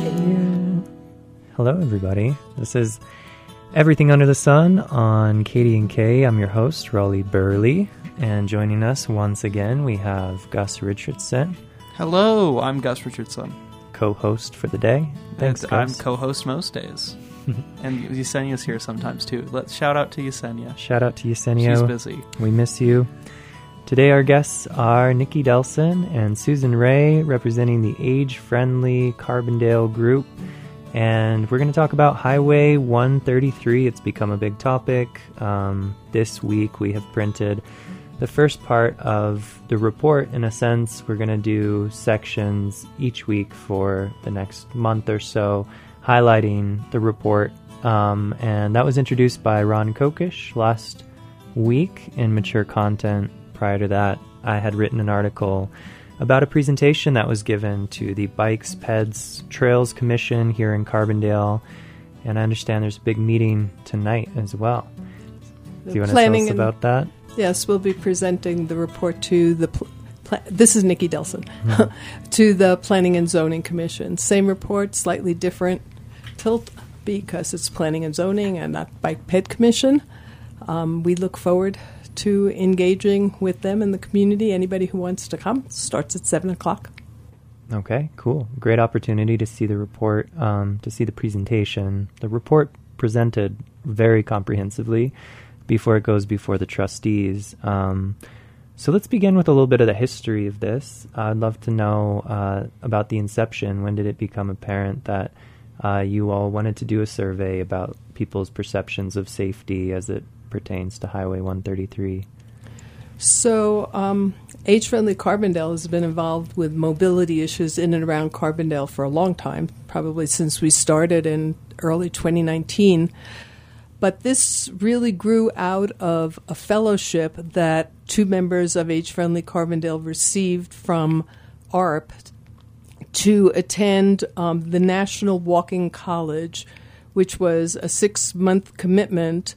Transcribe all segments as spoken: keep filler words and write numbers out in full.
Yeah. Hello, everybody. This is Everything Under the Sun on K D and K. I'm your host, Raleigh Burley, and joining us once again, we have Gus Richardson. Hello, I'm Gus Richardson. Co-host for the day. Thanks, and Gus. I'm co-host most days. And Yesenia's here sometimes, too. Let's shout out to Yesenia. Shout out to Yesenia. She's busy. We miss you. Today our guests are Nikki Delson and Susan Ray, representing the age-friendly Carbondale group. And we're going to talk about Highway one thirty-three. It's become a big topic. Um, this week we have printed the first part of the report. In a sense, we're going to do sections each week for the next month or so, highlighting the report. Um, and that was introduced by Ron Kokish last week in Mature Content. Prior to that, I had written an article about a presentation that was given to the Bikes, Peds, Trails Commission here in Carbondale. And I understand there's a big meeting tonight as well. Do you want to tell us about that? Yes, we'll be presenting the report to the... Pl- pl- this is Nikki Delson. Mm-hmm. To the Planning and Zoning Commission. Same report, slightly different tilt because it's Planning and Zoning and not Bike Ped Commission. Um, we look forward to engaging with them in the community. Anybody who wants to come starts at seven o'clock. Okay, cool. Great opportunity to see the report, um, to see the presentation. The report presented very comprehensively before it goes before the trustees. Um, so let's begin with a little bit of the history of this. Uh, I'd love to know uh, about the inception. When did it become apparent that uh, you all wanted to do a survey about people's perceptions of safety as it pertains to Highway one thirty-three? So um, Age-Friendly Carbondale has been involved with mobility issues in and around Carbondale for a long time, probably since we started in early twenty nineteen. But this really grew out of a fellowship that two members of Age-Friendly Carbondale received from A R P to attend um, the National Walking College, which was a six-month commitment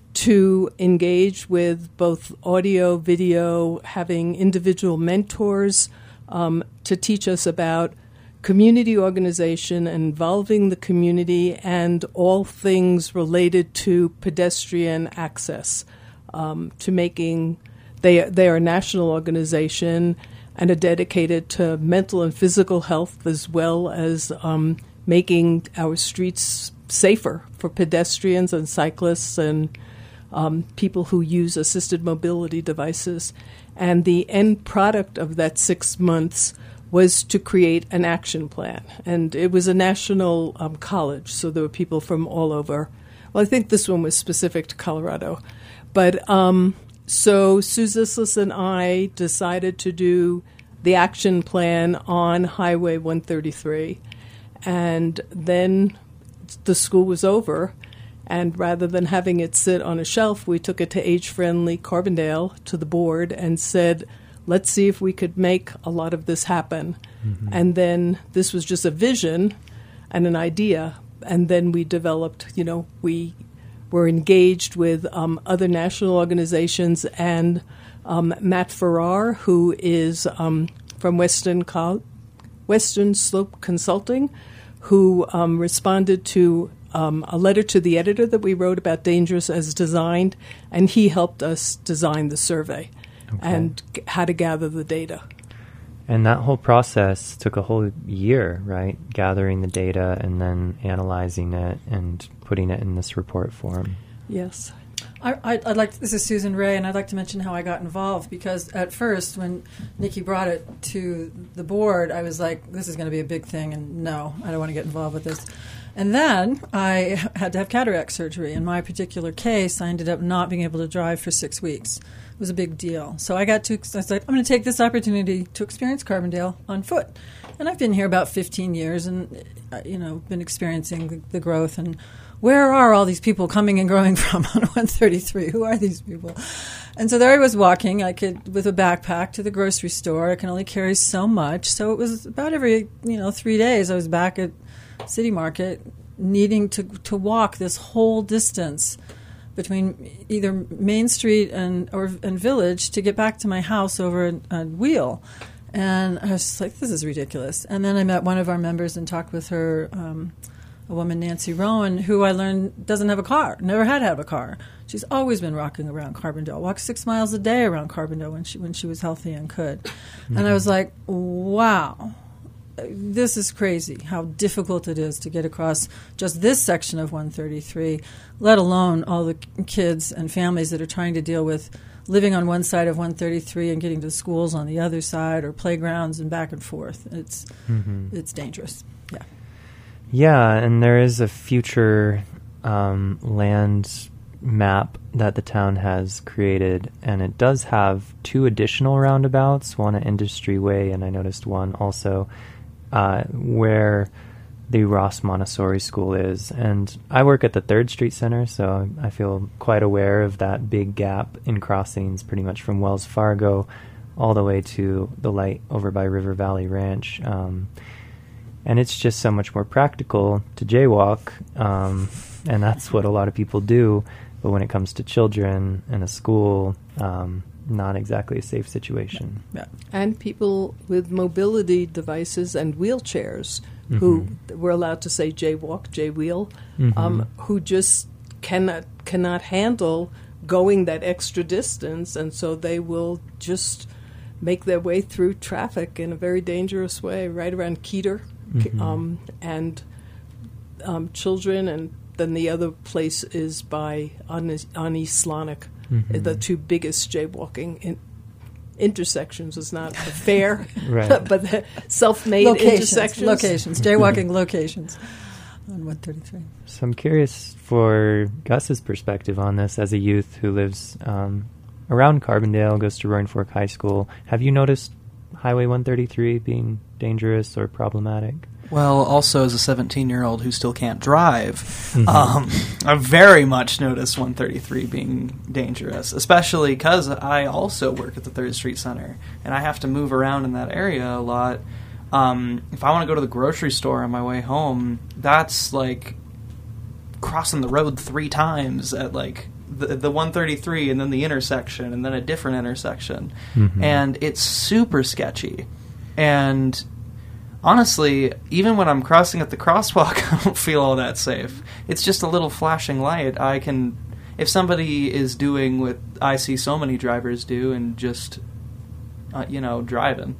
to engage with both audio, video, having individual mentors um, to teach us about community organization, involving the community, and all things related to pedestrian access, um, to making, they, they are a national organization and are dedicated to mental and physical health as well as um, making our streets safer for pedestrians and cyclists and Um, people who use assisted mobility devices. And the end product of that six months was to create an action plan. And it was a national um, college, so there were people from all over. Well, I think this one was specific to Colorado. But um, so Sue Zislis and I decided to do the action plan on Highway one thirty-three. And then the school was over. And rather than having it sit on a shelf, we took it to Age-Friendly Carbondale, to the board, and said, let's see if we could make a lot of this happen. Mm-hmm. And then this was just a vision and an idea. And then we developed, you know, we were engaged with um, other national organizations and um, Matt Farrar, who is um, from Western, Col- Western Slope Consulting, who um, responded to Um, a letter to the editor that we wrote about Dangerous as Designed, and he helped us design the survey okay. and g- how to gather the data. And that whole process took a whole year, right? Gathering the data and then analyzing it and putting it in this report form. Yes. I, I'd, I'd like to, this is Susan Ray, and I'd like to mention how I got involved, because at first when Nikki brought it to the board, I was like, this is going to be a big thing, and no, I don't want to get involved with this. And then I had to have cataract surgery. In my particular case, I ended up not being able to drive for six weeks. It was a big deal. So I got to, I was like, I'm going to take this opportunity to experience Carbondale on foot. And I've been here about fifteen years and, uh, you know, been experiencing the, the growth. And where are all these people coming and growing from on one thirty-three? Who are these people? And so there I was walking. I could, with a backpack, to the grocery store. I can only carry so much. So it was about every, you know, three days I was back at City Market, needing to to walk this whole distance between either Main Street and or and Village to get back to my house over a, a wheel. And I was just like, this is ridiculous. And then I met one of our members and talked with her, um, a woman, Nancy Rowan, who I learned doesn't have a car, never had to have a car. She's always been rocking around Carbondale, walked six miles a day around Carbondale when she when she was healthy and could. Mm-hmm. And I was like, wow, this is crazy how difficult it is to get across just this section of one thirty-three, let alone all the kids and families that are trying to deal with living on one side of one thirty-three and getting to schools on the other side or playgrounds and back and forth. It's mm-hmm. it's dangerous. Yeah. Yeah, and there is a future um, land map that the town has created, and it does have two additional roundabouts, one at Industry Way, and I noticed one also uh, where the Ross Montessori School is. And I work at the Third Street Center, so I feel quite aware of that big gap in crossings pretty much from Wells Fargo all the way to the light over by River Valley Ranch. Um, and it's just so much more practical to jaywalk, um, and that's what a lot of people do. But when it comes to children and a school, um, not exactly a safe situation. Yeah. And people with mobility devices and wheelchairs mm-hmm. who we're allowed to say jaywalk, jaywheel, mm-hmm. um, who just cannot cannot handle going that extra distance, and so they will just make their way through traffic in a very dangerous way, right around Keeter, mm-hmm. um, and um, children, and then the other place is by on, on East Slonic. Mm-hmm. The two biggest jaywalking in, intersections is not fair, right. but the self-made locations, intersections. Locations, jaywalking locations on one thirty-three. So I'm curious for Gus's perspective on this as a youth who lives um, around Carbondale, goes to Roaring Fork High School. Have you noticed Highway one thirty-three being dangerous or problematic? Well, also as a seventeen-year-old who still can't drive, Mm-hmm. um, I very much noticed one thirty-three being dangerous, especially because I also work at the Third Street Center, and I have to move around in that area a lot. Um, if I want to go to the grocery store on my way home, that's like crossing the road three times at like the, the one thirty-three and then the intersection and then a different intersection. Mm-hmm. And it's super sketchy. And honestly, even when I'm crossing at the crosswalk, I don't feel all that safe. It's just a little flashing light. I can, if somebody is doing what I see so many drivers do and just, uh, you know, driving,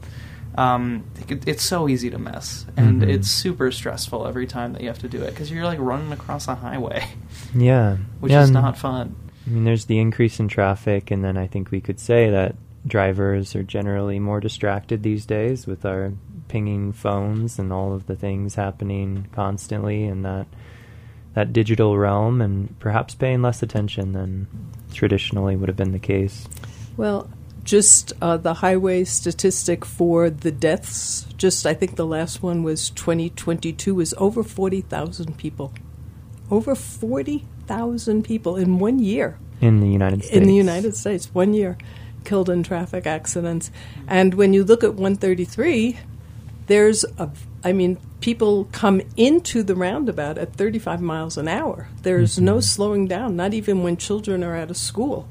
um, it, it's so easy to miss. And mm-hmm. it's super stressful every time that you have to do it because you're like running across a highway. Yeah. Which yeah, is not fun. I mean, there's the increase in traffic, and then I think we could say that drivers are generally more distracted these days with our pinging phones and all of the things happening constantly in that that digital realm, and perhaps paying less attention than traditionally would have been the case. Well, just uh, the highway statistic for the deaths, just I think the last one was twenty twenty-two, was over forty thousand people. Over forty thousand people in one year. In the United States. In the United States, one year, killed in traffic accidents. And when you look at one thirty-three, there's a, I mean, people come into the roundabout at thirty-five miles an hour. There's mm-hmm. no slowing down, not even when children are out of school.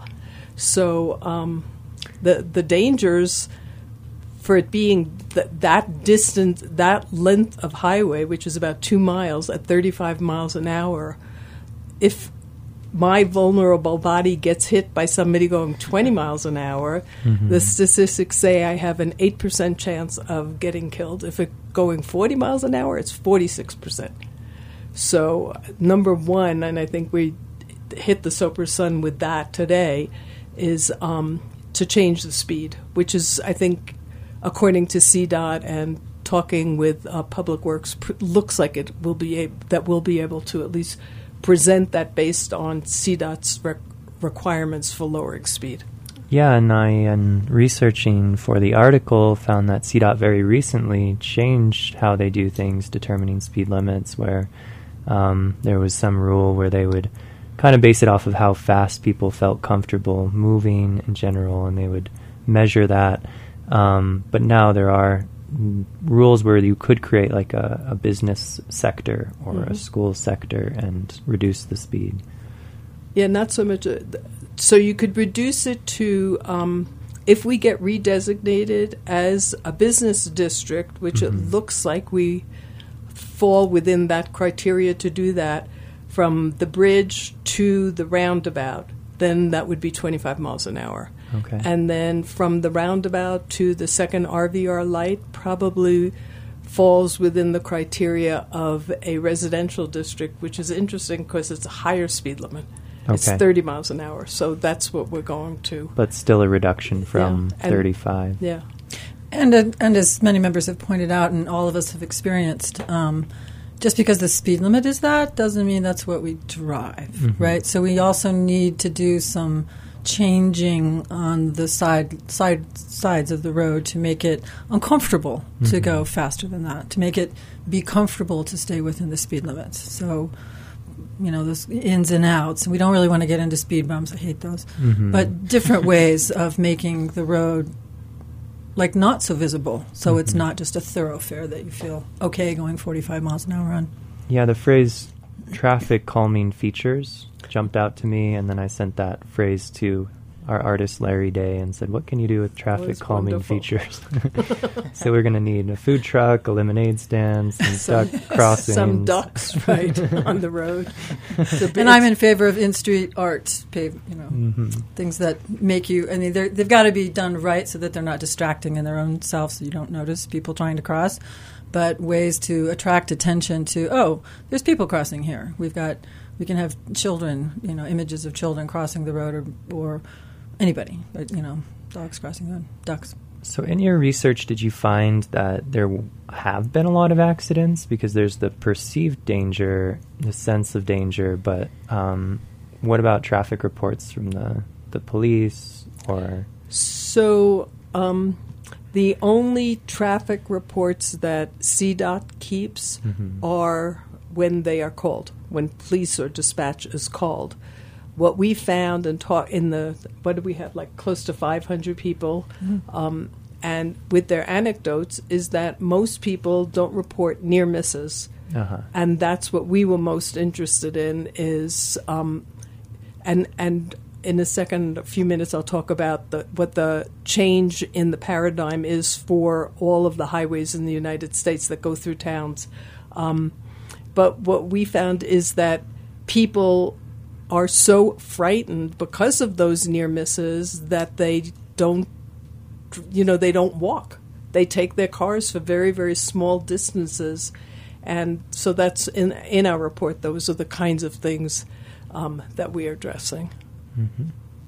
So um, the the dangers for it being th- that distance, that length of highway, which is about two miles at thirty-five miles an hour, if my vulnerable body gets hit by somebody going twenty miles an hour, mm-hmm. the statistics say I have an eight percent chance of getting killed. If it's going forty miles an hour, it's forty-six percent. So number one, and I think we hit the Soper Sun with that today, is um, to change the speed, which is, I think, according to C DOT and talking with uh, Public Works, pr- looks like it will be a- that we'll be able to at least present that based on C DOT's rec- requirements for lowering speed. Yeah, and I, in researching for the article, found that C DOT very recently changed how they do things determining speed limits, where um, there was some rule where they would kind of base it off of how fast people felt comfortable moving in general, and they would measure that. Um, but now there are rules where you could create like a, a business sector or mm-hmm. a school sector and reduce the speed. Yeah, not so much. A, so you could reduce it to um, if we get redesignated as a business district, which Mm-hmm. it looks like we fall within that criteria to do that, from the bridge to the roundabout, then that would be twenty-five miles an hour. Okay. And then from the roundabout to the second R V R light probably falls within the criteria of a residential district, which is interesting because it's a higher speed limit. It's Okay. thirty miles an hour, so that's what we're going to. But still a reduction from Yeah, and- thirty-five. Yeah. And uh, and as many members have pointed out, and all of us have experienced, um, just because the speed limit is that doesn't mean that's what we drive, Mhm. right? So we also need to do some changing on the side side sides of the road to make it uncomfortable to Mhm. go faster than that, to make it be comfortable to stay within the speed limits. So, you know, those ins and outs. And we don't really want to get into speed bumps. I hate those. Mhm. But different ways of making the road like not so visible, so it's Mhm. not just a thoroughfare that you feel okay going forty-five miles an hour on. Yeah, the phrase traffic calming features jumped out to me, and then I sent that phrase to our artist Larry Day and said, what can you do with traffic it's calming wonderful. features? So we're going to need a food truck, a lemonade stand, some duck crossings. Some ducks, right, on the road. It's a bit- And I'm in favor of in-street art, pave, you know, Mhm. things that make you. I mean, they're- they've got to be done right so that they're not distracting in their own self, so you don't notice people trying to cross. But ways to attract attention to, oh, there's people crossing here. We've got, we can have children, you know, images of children crossing the road, or, or anybody, or, you know, dogs crossing the road, ducks. So in your research, did you find that there w- have been a lot of accidents? Because there's the perceived danger, the sense of danger, but um, what about traffic reports from the, the police or... So um, the only traffic reports that C DOT keeps Mhm. are when they are called, when police or dispatch is called. What we found and taught in the, what do we have, like close to five hundred people, um, and with their anecdotes, is that most people don't report near misses. Uh-huh. And that's what we were most interested in is, um, and and in a second, a few minutes, I'll talk about the, what the change in the paradigm is for all of the highways in the United States that go through towns. Um, but what we found is that people are so frightened because of those near misses that they don't, you know, they don't walk. They take their cars for very, very small distances. And so that's in in our report. Those are the kinds of things um, that we are addressing. Mm-hmm.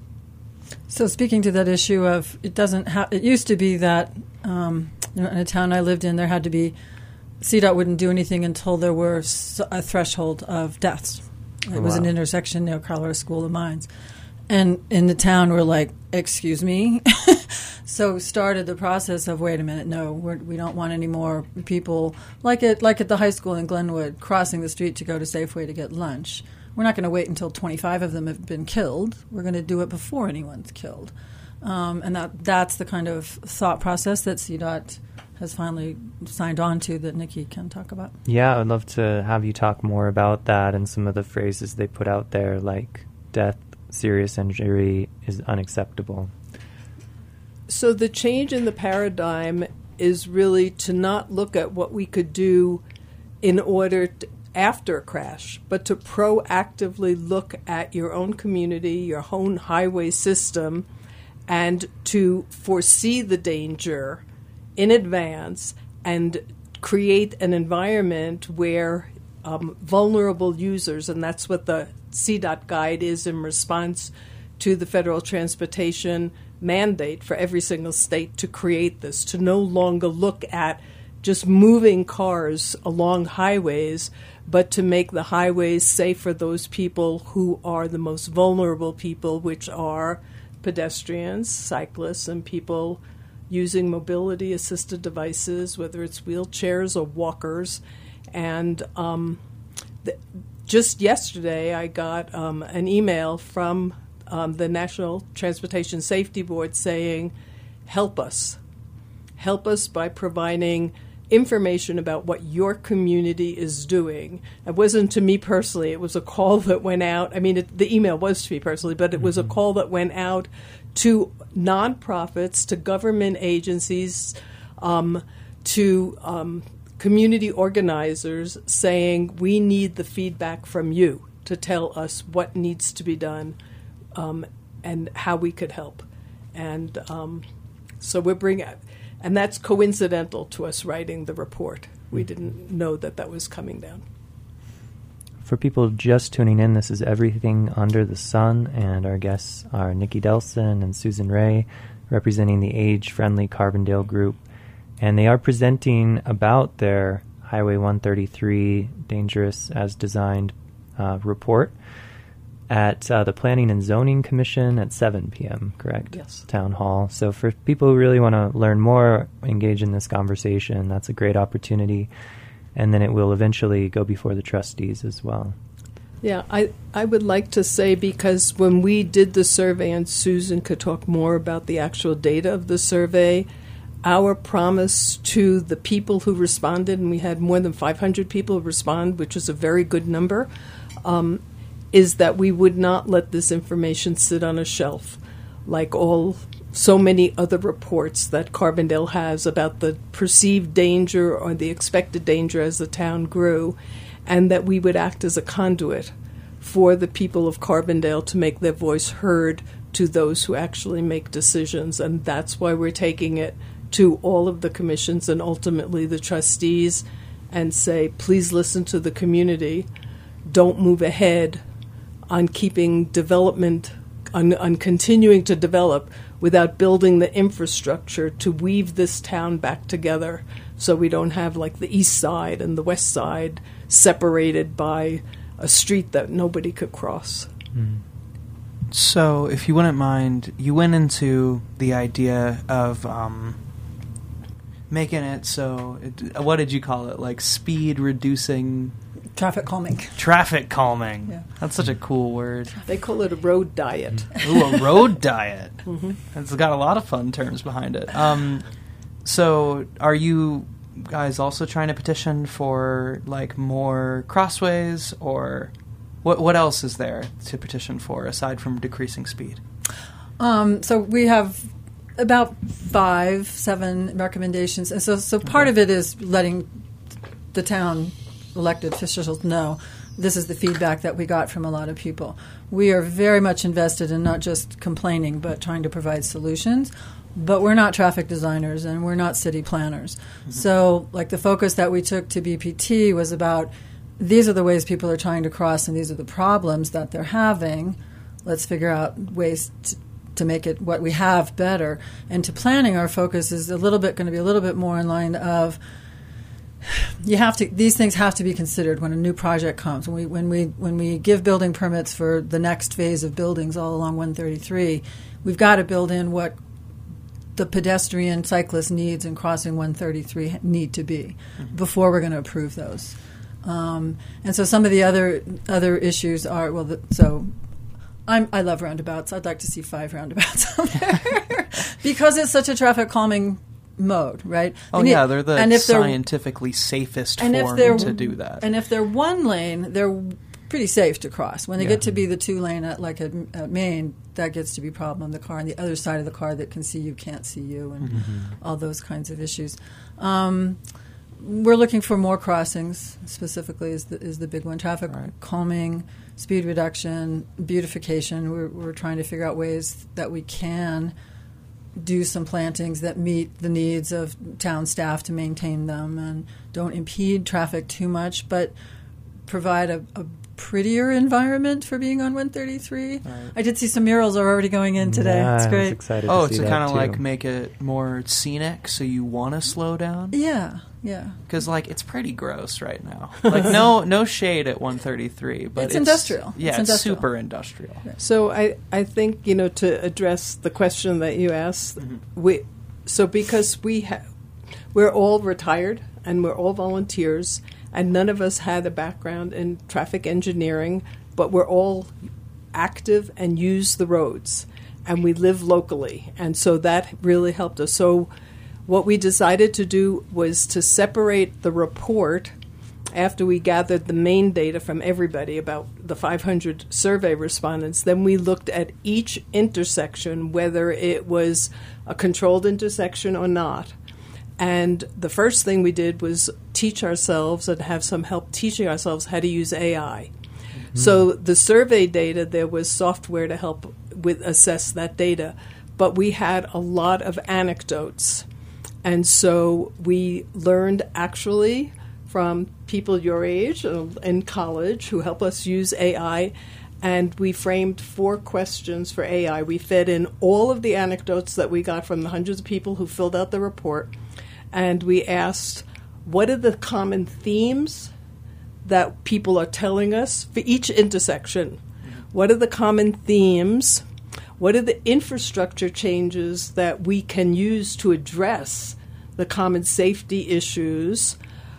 So speaking to that issue of it doesn't have, it used to be that um, you know, in a town I lived in, there had to be, C DOT wouldn't do anything until there were s- a threshold of deaths. It Oh, was an wow. intersection near Colorado School of Mines. And in the town, we're like, excuse me? So started the process of, wait a minute, no, we're, we don't want any more people, like at, like at the high school in Glenwood, crossing the street to go to Safeway to get lunch. We're not going to wait until twenty-five of them have been killed. We're going to do it before anyone's killed. Um, and that that's the kind of thought process that C DOT has finally signed on to that Nikki can talk about. Yeah, I'd love to have you talk more about that and some of the phrases they put out there, like death, serious injury is unacceptable. So the change in the paradigm is really to not look at what we could do in order to, after a crash, but to proactively look at your own community, your own highway system, and to foresee the danger in advance and create an environment where um, vulnerable users, and that's what the C DOT guide is in response to the federal transportation mandate for every single state to create this, to no longer look at just moving cars along highways, but to make the highways safe for those people who are the most vulnerable people, which are pedestrians, cyclists, and people using mobility-assisted devices, whether it's wheelchairs or walkers. And um, th- just yesterday, I got um, an email from um, the National Transportation Safety Board saying, help us. Help us by providing information about what your community is doing. It wasn't to me personally. It was a call that went out. I mean, it, the email was to me personally, but it was a call that went out to nonprofits, to government agencies, um, to um, community organizers, saying we need the feedback from you to tell us what needs to be done um, and how we could help. And um, so we're bringing, and that's coincidental to us writing the report. We didn't know that that was coming down. For people just tuning in, this is Everything Under the Sun, and our guests are Nikki Delson and Susan Ray, representing the age-friendly Carbondale group. And they are presenting about their Highway one thirty-three Dangerous as Designed uh, report at uh, the Planning and Zoning Commission at seven p.m., correct? Yes. Town Hall. So for people who really want to learn more, engage in this conversation, that's a great opportunity. And then it will eventually go before the trustees as well. Yeah, I, I would like to say, because when we did the survey, and Susan could talk more about the actual data of the survey, our promise to the people who responded, and we had more than five hundred people respond, which is a very good number, um, is that we would not let this information sit on a shelf like all so many other reports that Carbondale has about the perceived danger or the expected danger as the town grew, and that we would act as a conduit for the people of Carbondale to make their voice heard to those who actually make decisions. And that's why we're taking it to all of the commissions and ultimately the trustees and say, please listen to the community. Don't move ahead on keeping development, on, on continuing to develop without building the infrastructure to weave this town back together, so we don't have like the east side and the west side separated by a street that nobody could cross. Mm. So, if you wouldn't mind, you went into the idea of um, making it so, it, what did you call it? Like speed reducing... Traffic calming. Traffic calming. Yeah. That's such a cool word. They call it a road diet. Ooh, a road diet. Mm-hmm. It's got a lot of fun terms behind it. Um, so, are you guys also trying to petition for like more crossways, or what? What else is there to petition for aside from decreasing speed? Um, so we have about five, seven recommendations, and so so part Okay. of it is letting the town elected officials know this is the feedback that we got from a lot of people. We are very much invested in not just complaining, but trying to provide solutions. But we're not traffic designers, and we're not city planners. Mm-hmm. So, like, the focus that we took to B P T was about these are the ways people are trying to cross, and these are the problems that they're having. Let's figure out ways to, to make it what we have better. And to planning, our focus is a little bit going to be a little bit more in line of you have to; these things have to be considered when a new project comes. When we when we when we give building permits for the next phase of buildings all along one thirty-three, we've got to build in what the pedestrian cyclist needs and crossing one thirty-three need to be mm-hmm. before we're going to approve those. Um, and so some of the other other issues are well. The, so I'm, I love roundabouts. I'd like to see five roundabouts out there because it's such a traffic calming mode, right? Oh, and yeah, it, they're the and if scientifically they're, safest and form if they're, to do that. And if they're one lane, they're pretty safe to cross. When they Yeah. get to be the two lane at like at, at Maine, that gets to be a problem. The car on the other side of the car that can see you can't see you, and Mm-hmm. all those kinds of issues. Um, we're looking for more crossings. Specifically, is the is the big one. Traffic Right. calming, speed reduction, beautification. We're we're trying to figure out ways that we can do some plantings that meet the needs of town staff to maintain them and don't impede traffic too much, but provide a, a prettier environment for being on one thirty-three. Right. I did see some murals are already going in today. Yeah, It's I was great. excited Oh, to to see kind that of too. like make it more scenic, so you want to slow down. Yeah, yeah. Because like it's pretty gross right now. Like no no shade at one thirty-three, but It's industrial. Yeah, It's it's, industrial. super industrial. So I, I think, you know, to address the question that you asked, Mm-hmm. we so because we ha- we're all retired and we're all volunteers, and none of us had a background in traffic engineering, but we're all active and use the roads, and we live locally, and so that really helped us. So What we decided to do was to separate the report after we gathered the main data from everybody, about the five hundred survey respondents. Then we looked at each intersection, whether it was a controlled intersection or not. And the first thing we did was teach ourselves and have some help teaching ourselves how to use A I. Mm-hmm. So the survey data, there was software to help with assess that data, but we had a lot of anecdotes. And so we learned actually from people your age uh, in college who help us use A I, and we framed four questions for A I. We fed in all of the anecdotes that we got from the hundreds of people who filled out the report, and we asked, what are the common themes that people are telling us for each intersection? What are the common themes? What are the infrastructure changes that we can use to address the common safety issues,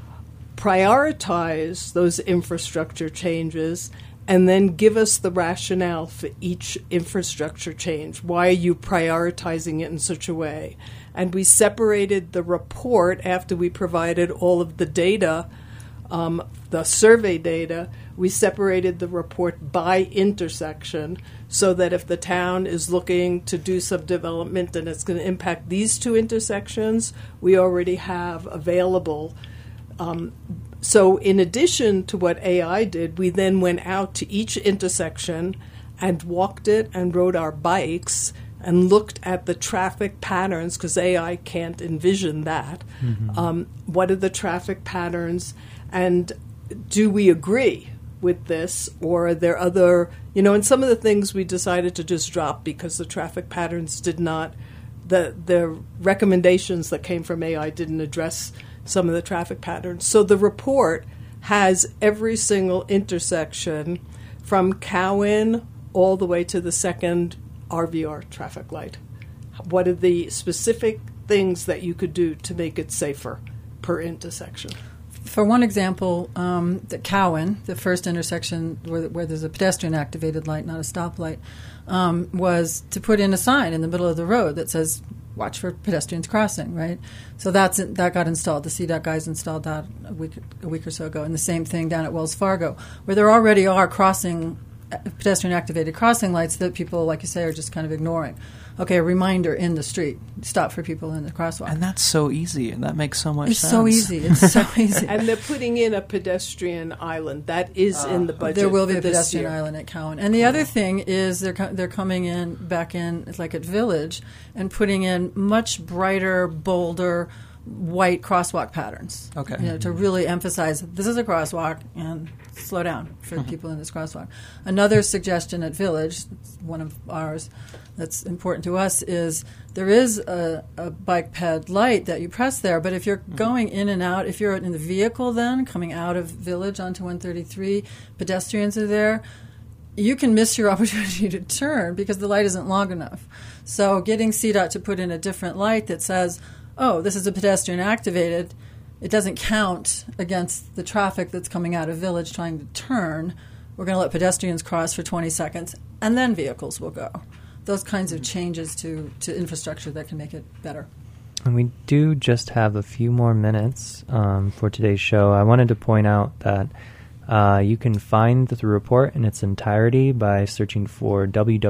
prioritize those infrastructure changes, and then give us the rationale for each infrastructure change? Why are you prioritizing it in such a way? And we separated the report after we provided all of the data, um, the survey data. We separated the report by intersection so that if the town is looking to do some development and it's going to impact these two intersections, we already have available. Um, so in addition to what A I did, we then went out to each intersection and walked it and rode our bikes and looked at the traffic patterns, because A I can't envision that. Mm-hmm. Um, what are the traffic patterns, and do we agree with this, or are there other, you know, and some of the things we decided to just drop because the traffic patterns did not, the the recommendations that came from A I didn't address some of the traffic patterns. So the report has every single intersection from Cowan all the way to the second R V R traffic light. What are the specific things that you could do to make it safer per intersection? For one example, um, the Cowan, the first intersection where, where there's a pedestrian-activated light, not a stoplight, um, was to put in a sign in the middle of the road that says, watch for pedestrians crossing, right? So that's that got installed. The C DOT guys installed that a week, a week or so ago. And the same thing down at Wells Fargo, where there already are crossing, pedestrian-activated crossing lights that people, like you say, are just kind of ignoring. Okay, a reminder in the street, stop for people in the crosswalk. And that's so easy, and that makes so much it's sense. It's so easy. It's so easy. And they're putting in a pedestrian island. That is uh, in the budget. There will be a pedestrian island at Cowan. And the cool. other thing is they're co- they're coming in back in, like at Village, and putting in much brighter, bolder, white crosswalk patterns. Okay. You know, to really emphasize this is a crosswalk and slow down for mm-hmm. people in this crosswalk. Another suggestion at Village, one of ours that's important to us, is there is a, a bike ped light that you press there, but if you're mm-hmm. going in and out, if you're in the vehicle then, coming out of Village onto one thirty-three, pedestrians are there, you can miss your opportunity to turn because the light isn't long enough. So getting C DOT to put in a different light that says, oh, this is a pedestrian activated, it doesn't count against the traffic that's coming out of Village trying to turn. We're going to let pedestrians cross for twenty seconds, and then vehicles will go. Those kinds of changes to, to infrastructure that can make it better. And we do just have a few more minutes um, for today's show. I wanted to point out that uh, you can find the report in its entirety by searching for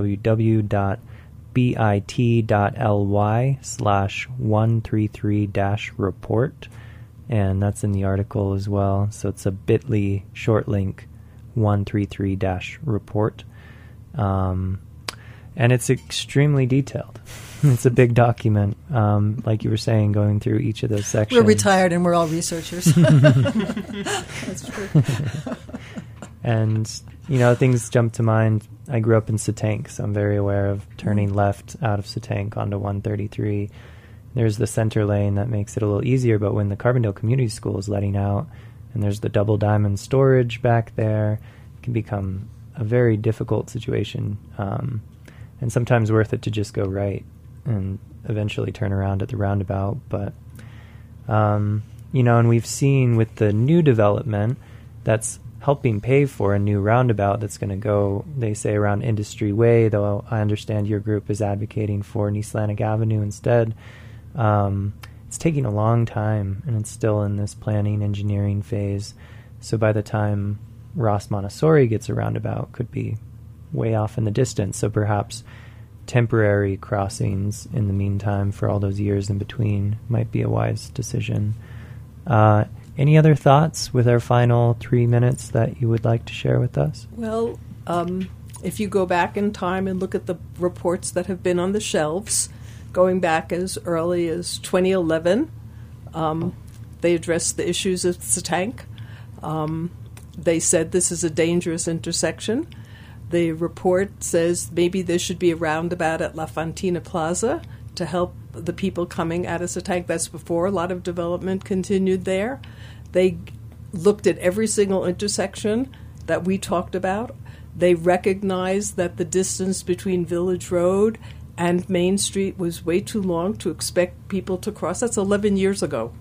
www. bit.ly slash 133 dash report, and that's in the article as well. So it's a bit.ly short link one thirty-three dash report. Um, and it's extremely detailed. It's a big document, um, like you were saying, going through each of those sections. We're retired and we're all researchers. That's true. And, you know, things jump to mind. I grew up in Satank, so I'm very aware of turning mm. left out of Satank onto one thirty-three. There's the center lane that makes it a little easier, but when the Carbondale Community School is letting out, and there's the double diamond storage back there, it can become a very difficult situation, um, and sometimes worth it to just go right and eventually turn around at the roundabout. But, um, you know, and we've seen with the new development that's helping pay for a new roundabout that's going to go, they say, around Industry Way, though I understand your group is advocating for East Atlantic Avenue instead. Um, it's taking a long time, and it's still in this planning engineering phase. So by the time Ross Montessori gets a roundabout, could be way off in the distance. So perhaps temporary crossings in the meantime for all those years in between might be a wise decision. Uh, any other thoughts with our final three minutes that you would like to share with us? Well, um, if you go back in time and look at the reports that have been on the shelves, going back as early as twenty eleven, um, they addressed the issues of Setank. Um, they said this is a dangerous intersection. The report says maybe there should be a roundabout at La Fontina Plaza to help the people coming out of Setank. That's before a lot of development continued there. They looked at every single intersection that we talked about. They recognized that the distance between Village Road and Main Street was way too long to expect people to cross. That's eleven years ago.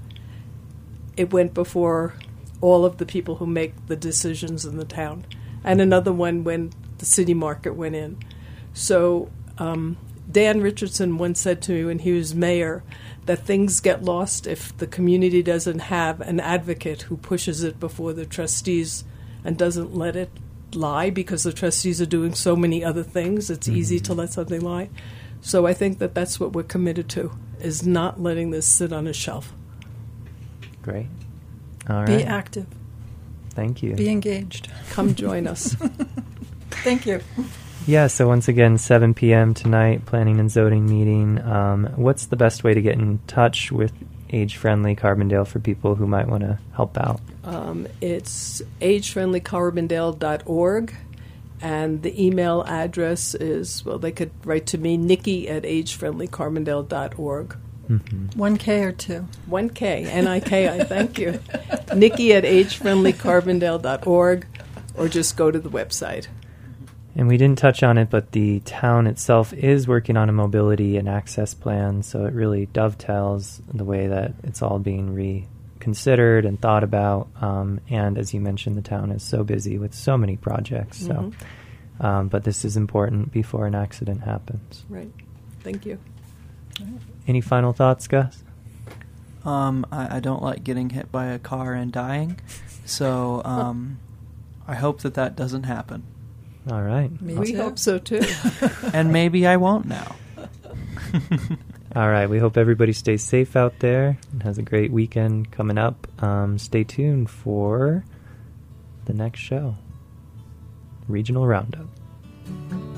It went before all of the people who make the decisions in the town. And another one when the city market went in. So um, Dan Richardson once said to me when he was mayor that things get lost if the community doesn't have an advocate who pushes it before the trustees and doesn't let it lie, because the trustees are doing so many other things. It's mm-hmm. easy to let something lie. So I think that that's what we're committed to, is not letting this sit on a shelf. Great. All right. Be active. Thank you. Be engaged. Come join us. Thank you. Yeah, so once again, seven p.m. tonight, Planning and Zoning meeting. Um, what's the best way to get in touch with Age-Friendly Carbondale for people who might want to help out? Um, it's age friendly carbondale dot org, and the email address is, well, they could write to me, Nikki at age friendly carbondale dot org. Mm-hmm. One K or two? One K, N I K I, thank you. Nikki at age friendly carbondale dot org, or just go to the website. And we didn't touch on it, but the town itself is working on a mobility and access plan, so it really dovetails the way that it's all being reconsidered and thought about. Um, and as you mentioned, the town is so busy with so many projects. So, Mm-hmm. um, but this is important before an accident happens. Right. Thank you. Any final thoughts, Gus? Um, I, I don't like getting hit by a car and dying, so um, I hope that that doesn't happen. All right. Me We too. hope so, too. And maybe I won't now. All right. We hope everybody stays safe out there and has a great weekend coming up. Um, stay tuned for the next show, Regional Roundup.